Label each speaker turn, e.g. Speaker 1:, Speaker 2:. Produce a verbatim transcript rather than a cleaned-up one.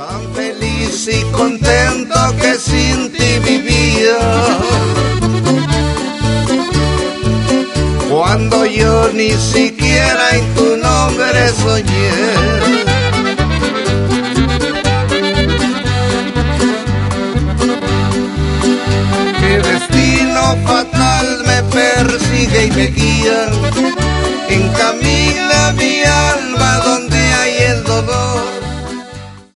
Speaker 1: tan feliz y contento que sin ti vivía. Cuando yo ni siquiera en tu nombre soñé. Qué destino fatal me persigue y me guía, encamina mi alma